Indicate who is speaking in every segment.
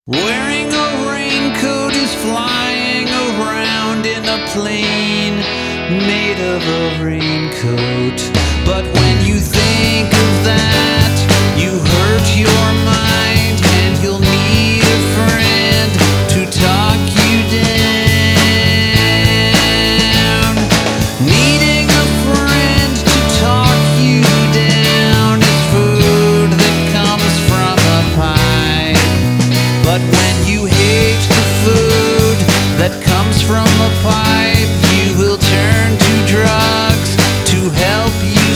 Speaker 1: Wearing a raincoat is flying around in a plane made of a raincoat. But when you think of that, you hurt your mind, and you'll need a friend to talk you down. Needing a friend to talk you down is food that comes from a pie. But when you hate the food that comes from a pipe, you will turn to drugs to help you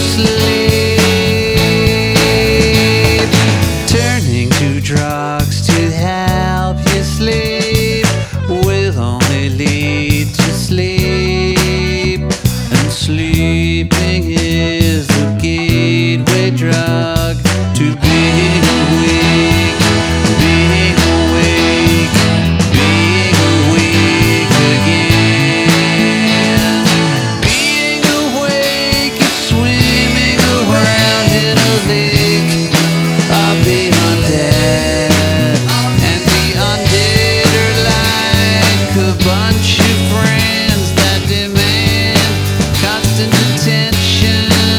Speaker 1: sleep. Turning to drugs to help you sleep will only lead to sleep. And sleeping is the gateway drug to being awake. Being awake, being awake again. Being awake is swimming around in a lake of the undead. And the undead are like a bunch of friends that demand constant attention.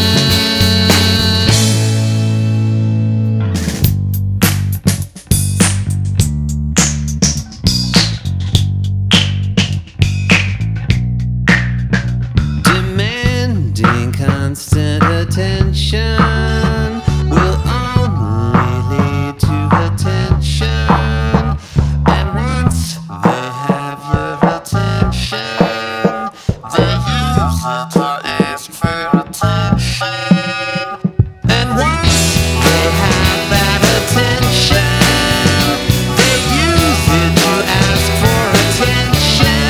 Speaker 1: Demanding constant attention will only lead to attention. And once they have your attention, they use it to ask for attention. And once they have that attention, they use it to ask for attention.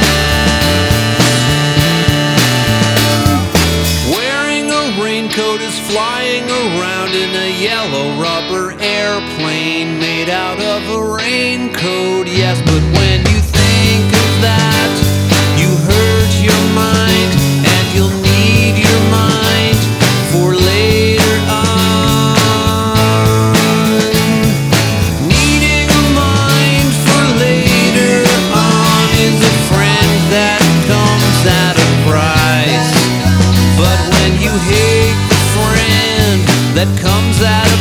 Speaker 1: Wearing a raincoat is flying around in a yellow rubber airplane made out of a raincoat. Yes, but when you think of that, you hurt your mind, and you'll need your mind for later on. Needing a mind for later on is a friend that comes at a price. But when you hate the friend that comes at